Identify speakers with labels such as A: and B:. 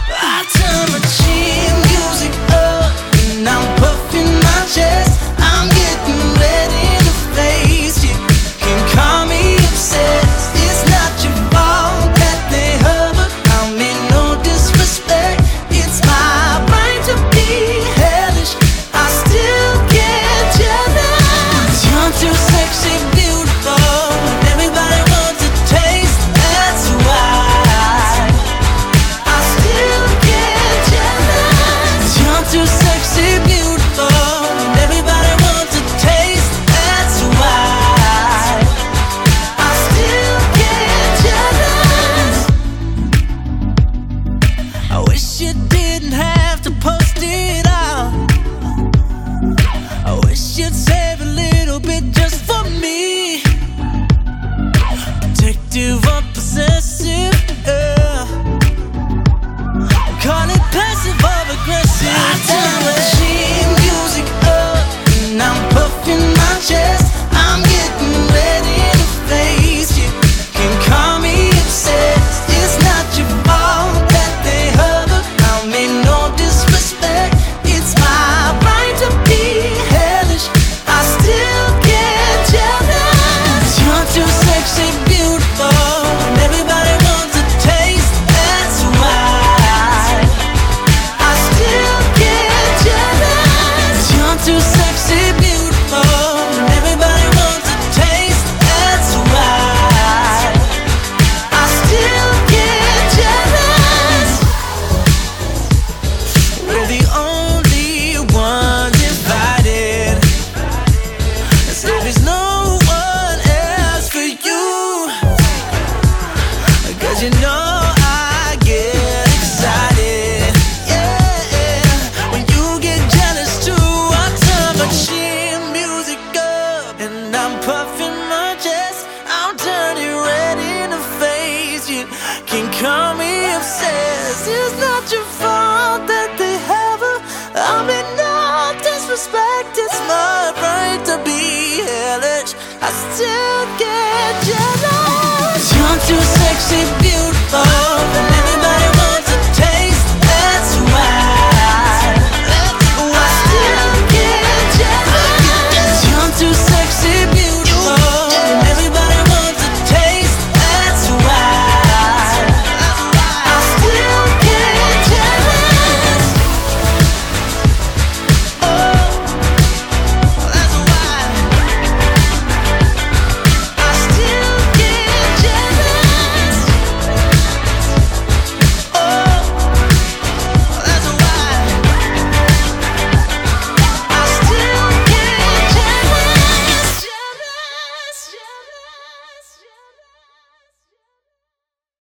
A: I turn my chin music up and I'm puffing my chest. I'm getting ready to face you. Can call me obsessed. It's not your fault that they hurt, but I mean no disrespect. It's my right to be hellish. I still get jealous. You're too sexy, beautiful. Everybody wants a taste. That's why I still get jealous. You're too sexy, beautiful. Everybody wants a taste. That's why I still get jealous. I wish you didn't have to post it out. I wish you'd save a little bit just for me. Protective or possessive, yeah. Call it passive or aggressive. I turn my chin music up and I'm puffing my chest. I'm getting ready to face you. Can call me obsessed. It's not your fault that they hurt, but I mean no disrespect. It's my right to be hellish. I still get jealous. You're too sexy, beautiful, and everybody wants a taste. That's why I still get jealous. You're too sexy, beautiful, and everybody wants a taste. That's why I still get jealous. We're the only ones invited. As if there's no one else for you. 'Cause you know I get excited, yeah. When you get jealous too, I turn my chin music up and I'm puffing my chest. I'm turning ready to face you. Can call me obsessed. It's not your fault